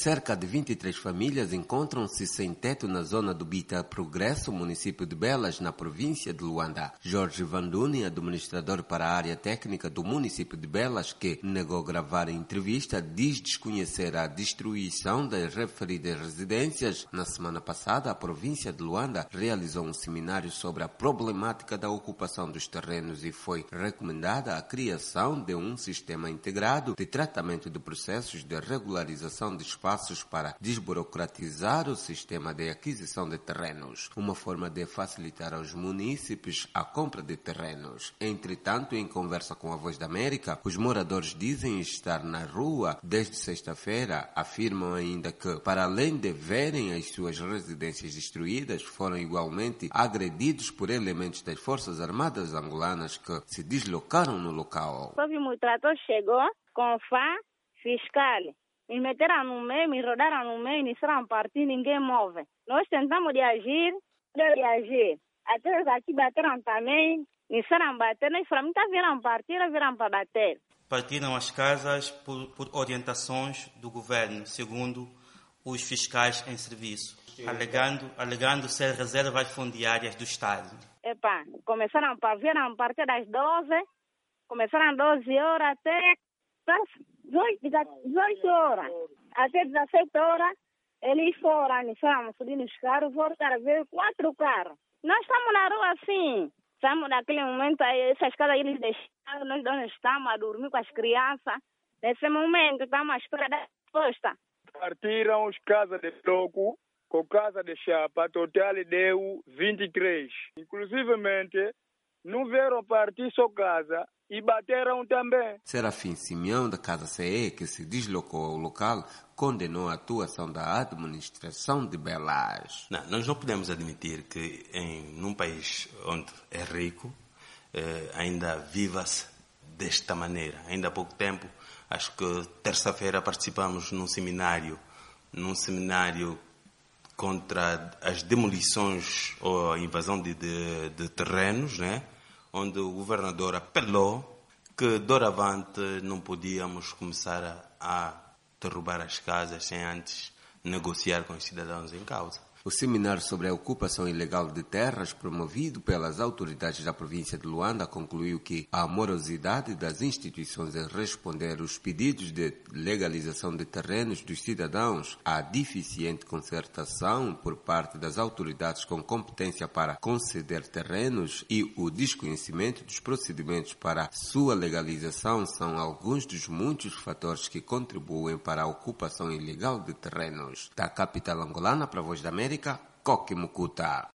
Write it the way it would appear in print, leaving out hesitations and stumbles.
cerca de 23 famílias encontram-se sem teto na zona do Bita Progresso, município de Belas, na província de Luanda. Jorge Vanduni, administrador para a área técnica do município de Belas, que negou gravar a entrevista, diz desconhecer a destruição das referidas residências. Na semana passada, a província de Luanda realizou um seminário sobre a problemática da ocupação dos terrenos e foi recomendada a criação de um sistema integrado de tratamento de processos de regularização de espaços para desburocratizar o sistema de aquisição de terrenos, uma forma de facilitar aos munícipes a compra de terrenos. Entretanto, em conversa com a Voz da América, os moradores dizem estar na rua desde sexta-feira. Afirmam ainda que, para além de verem as suas residências destruídas, foram igualmente agredidos por elementos das Forças Armadas angolanas que se deslocaram no local. O trator chegou com fiscal. Me meteram no meio, me rodaram no meio, iniciaram a partir, ninguém move. Nós tentamos reagir. Até aqui bateram também, iniciaram a bater, nós falamos, viram partir, viram para bater. Partiram as casas por orientações do governo, segundo os fiscais em serviço, alegando ser reservas fundiárias do Estado. Começaram a partir das 12, começaram às 12 horas até 18 horas. Até 17 horas, eles foram, iniciaram subindo os carros, voltaram a ver 4 carros. Nós estamos na rua assim. Estamos naquele momento, essas casas eles deixaram, nós estamos a dormir com as crianças. Nesse momento, estamos à espera da resposta. Partiram as casas de troco com casa de chapa, total deu 23. Inclusivemente, não vieram partir sua casa e bateram também. Serafim Simeão, da Casa CE, que se deslocou ao local, condenou a atuação da administração de Belas. Nós não podemos admitir que num país onde é rico, ainda viva-se desta maneira. Ainda há pouco tempo, acho que terça-feira participamos num seminário contra as demolições ou a invasão de terrenos, né? Onde o governador apelou que, doravante, não podíamos começar a derrubar as casas sem antes negociar com os cidadãos em causa. O seminário sobre a ocupação ilegal de terras, promovido pelas autoridades da província de Luanda, concluiu que a morosidade das instituições em responder aos pedidos de legalização de terrenos dos cidadãos, a deficiente concertação por parte das autoridades com competência para conceder terrenos e o desconhecimento dos procedimentos para sua legalização são alguns dos muitos fatores que contribuem para a ocupação ilegal de terrenos. Da capital angolana para a Voz da América, Coque Mucuta.